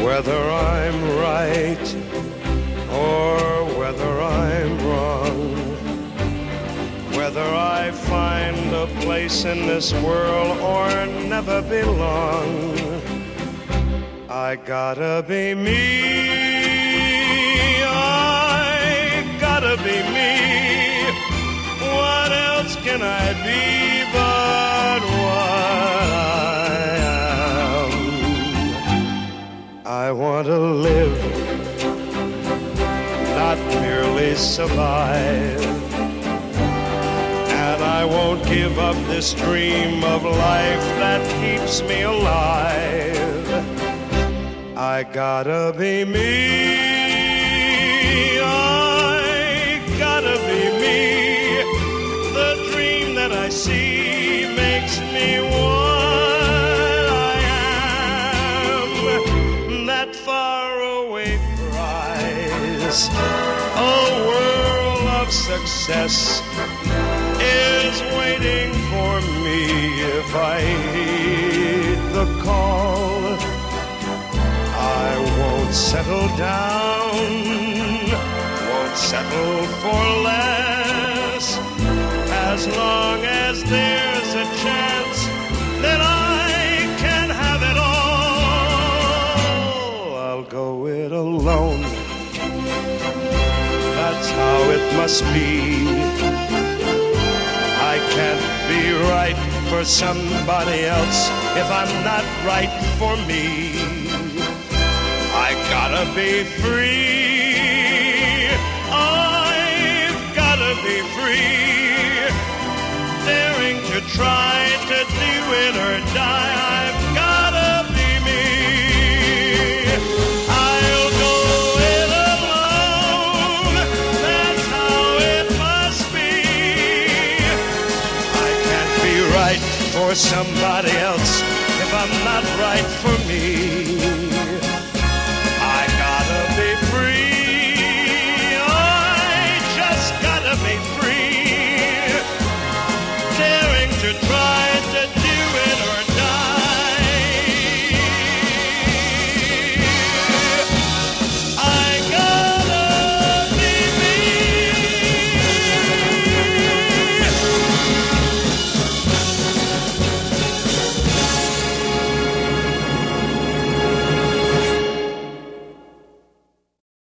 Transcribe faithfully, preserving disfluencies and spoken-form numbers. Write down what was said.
Whether I'm right or whether I'm wrong, whether I find a place in this world or never belong, I gotta be me. I gotta be me. What else can I be but what I am? I want to live, not merely survive. And I won't give up this dream of life that keeps me alive. I gotta be me. I gotta be me. The dream that I see makes me what I am. That faraway prize, a world of success, is waiting for me if I heed the call. I won't settle down, won't settle for less, as long as there's a chance that I can have it all. I'll go it alone, that's how it must be. I can't be right for somebody else if I'm not right for me. I gotta be free. I've gotta be free. Daring to try to do it or die. I've gotta be me. I'll go it alone. That's how it must be. I can't be right for somebody else if I'm not right for me.